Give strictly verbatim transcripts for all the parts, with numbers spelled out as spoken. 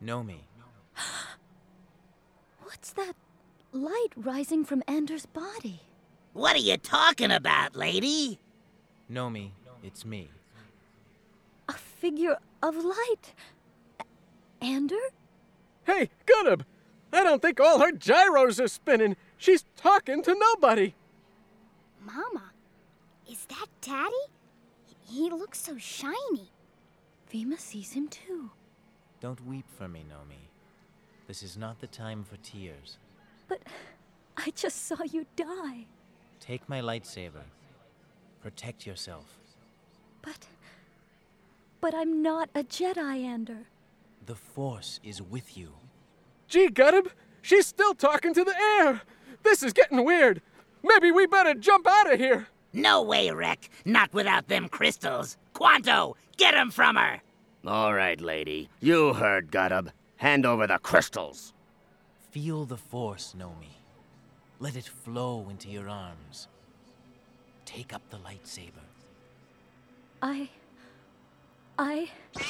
Nomi. What's that light rising from Ander's body? What are you talking about, lady? Nomi, it's me. A figure of light. A- Ander? Hey, Gudub! I don't think all her gyros are spinning. She's talking to nobody. Mama, is that Daddy? He looks so shiny. Vima sees him too. Don't weep for me, Nomi. This is not the time for tears. But I just saw you die. Take my lightsaber. Protect yourself. But... But I'm not a Jedi, Ander. The Force is with you. Gee, Gudub, she's still talking to the air. This is getting weird. Maybe we better jump out of here. No way, Rek. Not without them crystals. Quanto, get 'em from her. All right, lady. You heard, Gudub. Hand over the crystals. Feel the Force, Nomi. Let it flow into your arms. Take up the lightsaber. I... I...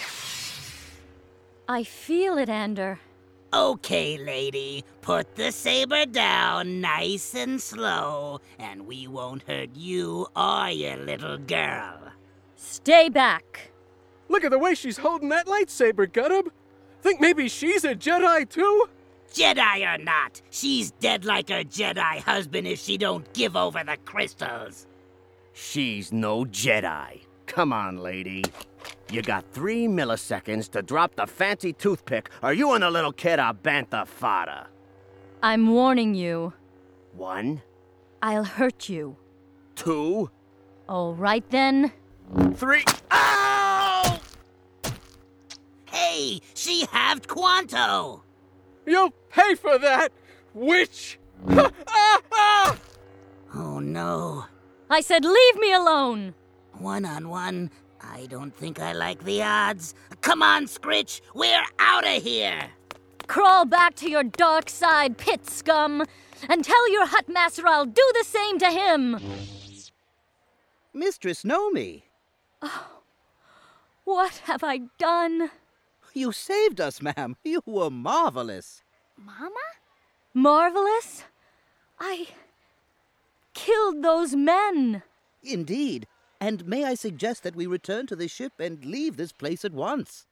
I feel it, Ander. Okay, lady. Put the saber down nice and slow, and we won't hurt you or your little girl. Stay back. Look at the way she's holding that lightsaber, Gudub. Think maybe she's a Jedi too? Jedi or not, she's dead like her Jedi husband if she don't give over the crystals. She's no Jedi. Come on, lady. You got three milliseconds to drop the fancy toothpick, or you and the little kid are bantha fodder. I'm warning you. One, I'll hurt you. two, All right, then. three. Ow! Hey, she halved Quanto. You'll pay for that, witch! ah, ah! Oh no. I said leave me alone. One on one, I don't think I like the odds. Come on, Scritch, we're out of here. Crawl back to your dark side, pit scum, and tell your Hutt Master I'll do the same to him. Mistress Nomi, What have I done? you saved us, ma'am. You were marvelous. Mama? Marvelous? I killed those men. Indeed. And may I suggest that we return to the ship and leave this place at once?